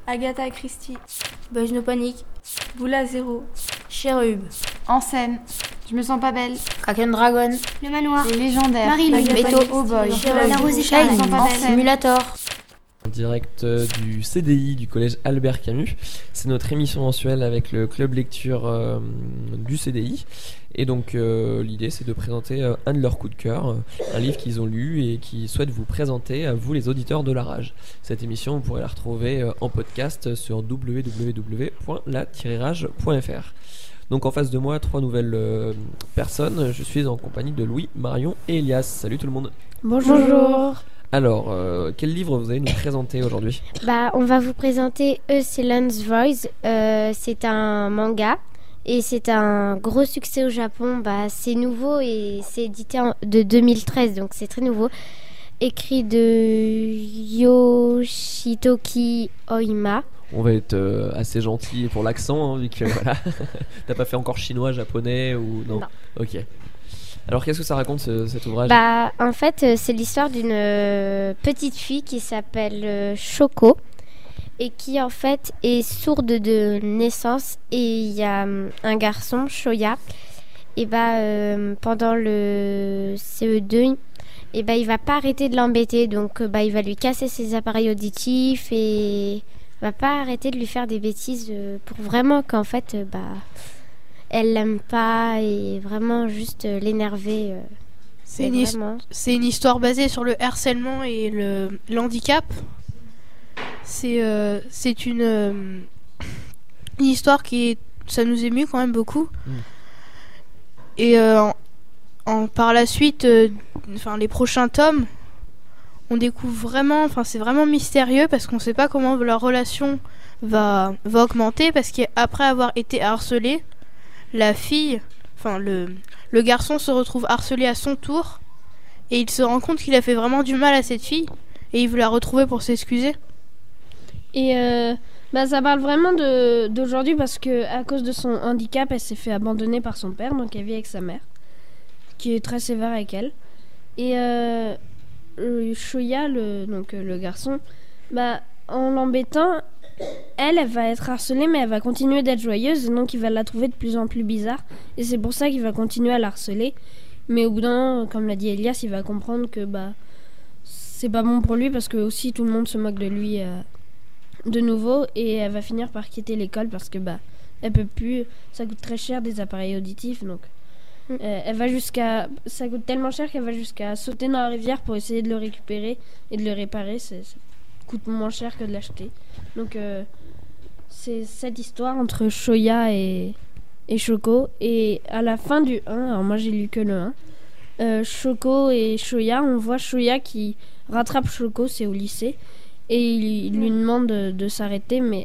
Agatha Christie, Boys No Panic, Boula Zéro, Cherub, En scène, Je me sens pas belle, Kraken Dragon, Le Manoir, Les Légendaires, Marie-Lou, Beto, Oh Boy, La Rosée Shine, Ils sont pas belles. Simulator. En direct du CDI du collège Albert Camus. C'est notre émission mensuelle avec le club lecture du CDI. Et donc l'idée c'est de présenter un de leurs coups de cœur, un livre qu'ils ont lu et qu'ils souhaitent vous présenter à vous les auditeurs de la rage. Cette émission vous pourrez la retrouver en podcast sur www.la-rage.fr. Donc en face de moi 3 nouvelles personnes. Je suis en compagnie de Louis, Marion et Elias. Salut tout le monde. Bonjour. Alors, quel livre vous allez nous présenter aujourd'hui ? On va vous présenter Euslands Voice. C'est un manga et c'est un gros succès au Japon. C'est nouveau et c'est édité de 2013, donc c'est très nouveau. Écrit de Yoshitoki Oima. On va être assez gentil pour l'accent, vu que voilà, t'as pas fait encore chinois, japonais ou non. Ok. Alors qu'est-ce que ça raconte cet ouvrage ? En fait, c'est l'histoire d'une petite fille qui s'appelle Shoko et qui en fait est sourde de naissance, et il y a un garçon, Shoya, et pendant le CE2, il va pas arrêter de l'embêter, donc il va lui casser ses appareils auditifs et va pas arrêter de lui faire des bêtises pour vraiment qu'en fait elle l'aime pas et vraiment juste l'énerver. C'est une histoire basée sur le harcèlement et le handicap. C'est une histoire ça nous émue quand même beaucoup. Et par la suite, les prochains tomes, on découvre vraiment, c'est vraiment mystérieux parce qu'on sait pas comment leur relation va augmenter, parce qu'après avoir été harcelée, la fille, le garçon se retrouve harcelé à son tour et il se rend compte qu'il a fait vraiment du mal à cette fille et il veut la retrouver pour s'excuser. Et ça parle vraiment d'aujourd'hui parce que à cause de son handicap, elle s'est fait abandonner par son père, donc elle vit avec sa mère, qui est très sévère avec elle. Et Shoya, le garçon, en l'embêtant, elle va être harcelée, mais elle va continuer d'être joyeuse, et donc il va la trouver de plus en plus bizarre, et c'est pour ça qu'il va continuer à la harceler. Mais au bout d'un moment, comme l'a dit Elias, il va comprendre que c'est pas bon pour lui, parce que aussi tout le monde se moque de lui de nouveau, et elle va finir par quitter l'école parce que elle peut plus, ça coûte très cher des appareils auditifs, donc elle va ça coûte tellement cher qu'elle va jusqu'à sauter dans la rivière pour essayer de le récupérer et de le réparer. Ça coûte moins cher que de l'acheter. Donc c'est cette histoire entre Shoya et Shoko. Et à la fin du 1, alors moi j'ai lu que le 1, Shoko et Shoya, on voit Shoya qui rattrape Shoko, c'est au lycée, et il lui demande de s'arrêter, mais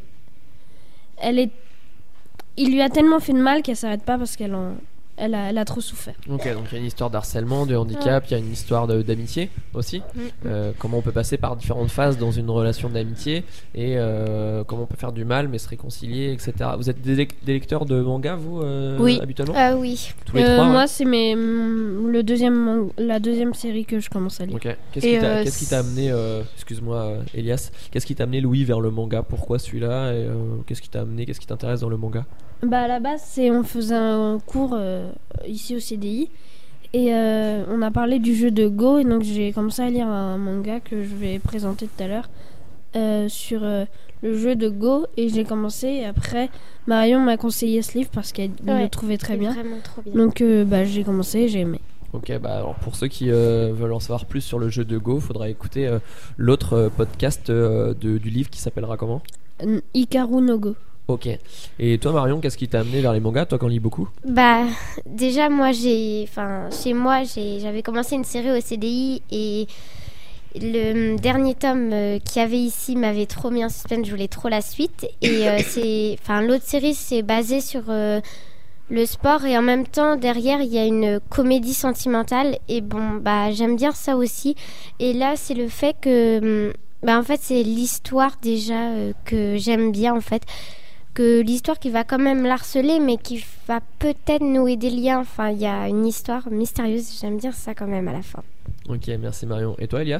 il lui a tellement fait de mal qu'elle s'arrête pas parce qu'elle a trop souffert. Ok, donc il y a une histoire d'harcèlement, de handicap, il y a une histoire d'amitié aussi. Comment on peut passer par différentes phases dans une relation d'amitié, et comment on peut faire du mal mais se réconcilier, etc. Vous êtes des lecteurs de manga, vous, Oui. habituellement ? Oui. Tous les trois, moi, c'est la deuxième série que je commence à lire. Ok. Qu'est-ce qui t'a amené, excuse-moi Elias, qu'est-ce qui t'a amené Louis vers le manga ? Pourquoi celui-là, et qu'est-ce qui t'a amené, qu'est-ce qui t'intéresse dans le manga ? À la base, on faisait un cours ici au CDI, et on a parlé du jeu de Go, et donc j'ai commencé à lire un manga que je vais présenter tout à l'heure sur le jeu de Go, et j'ai commencé, et après Marion m'a conseillé ce livre parce qu'elle le trouvait très bien. Vraiment trop bien. Donc j'ai commencé et j'ai aimé. Ok, alors pour ceux qui veulent en savoir plus sur le jeu de Go, il faudra écouter l'autre podcast du livre qui s'appellera comment ? Hikaru no Go. Ok. Et toi Marion, qu'est-ce qui t'a amené vers les mangas, toi qui en lis beaucoup ? Déjà moi chez moi j'avais commencé une série au CDI, et le dernier tome qu'il y avait ici m'avait trop mis en suspense, je voulais trop la suite, et l'autre série c'est basé sur le sport, et en même temps derrière il y a une comédie sentimentale, et j'aime bien ça aussi. Et là c'est le fait que en fait c'est l'histoire déjà que j'aime bien, en fait, que l'histoire qui va quand même l'harceler mais qui va peut-être nouer des liens, il y a une histoire mystérieuse, j'aime bien ça quand même à la fin. Ok, merci Marion. Et toi Elias ?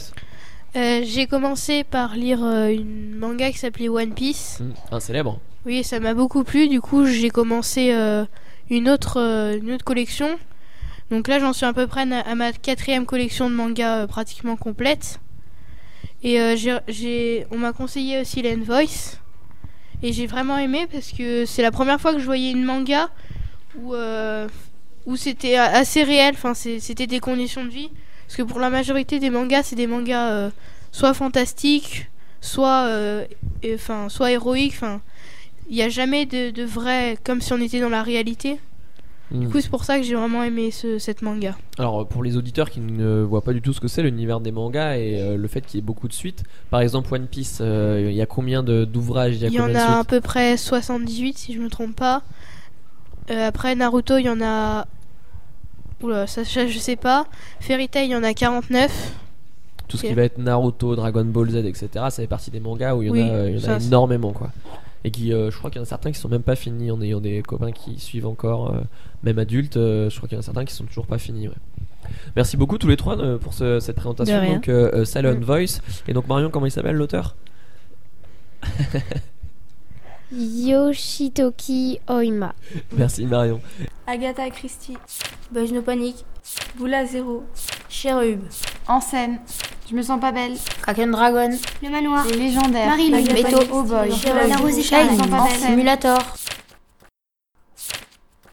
J'ai commencé par lire une manga qui s'appelait One Piece. Un célèbre. Oui, ça m'a beaucoup plu. Du coup, j'ai commencé une autre collection. Donc là, j'en suis à peu près à ma 4e collection de mangas pratiquement complète. Et on m'a conseillé aussi Silent Voice. Et j'ai vraiment aimé parce que c'est la première fois que je voyais une manga où c'était assez réel. Enfin, c'était des conditions de vie. Parce que pour la majorité des mangas, c'est des mangas soit fantastiques, soit héroïques. Enfin, il n'y a jamais de vrai, comme si on était dans la réalité. Du coup, c'est pour ça que j'ai vraiment aimé cette manga. Alors, pour les auditeurs qui ne voient pas du tout ce que c'est l'univers des mangas et le fait qu'il y ait beaucoup de suites, par exemple One Piece, il y a combien d'ouvrages? Il y en a à peu près 78 si je me trompe pas. Après Naruto, il y en a... Oula, ça je sais pas. Fairy Tail, il y en a 49. Tout ce qui va être Naruto, Dragon Ball Z, etc. Ça fait partie des mangas où il y en a énormément, quoi. Et qui, je crois qu'il y en a certains qui sont même pas finis, en ayant des copains qui suivent encore, même adultes. Je crois qu'il y en a certains qui sont toujours pas finis. Ouais. Merci beaucoup tous les trois pour cette présentation. Donc Silent Voice. Et donc Marion, comment il s'appelle l'auteur? Yoshitoki Oima. Merci Marion. Agatha Christie, Boys No Panic, Boula Zero, Cherub, En scène. Je me sens pas belle. Kraken Dragon, Le manoir. Les légendaires. Marie-Louise. Beto, Oh boy. La Rosetta. Je me sens pas belle. Simulator.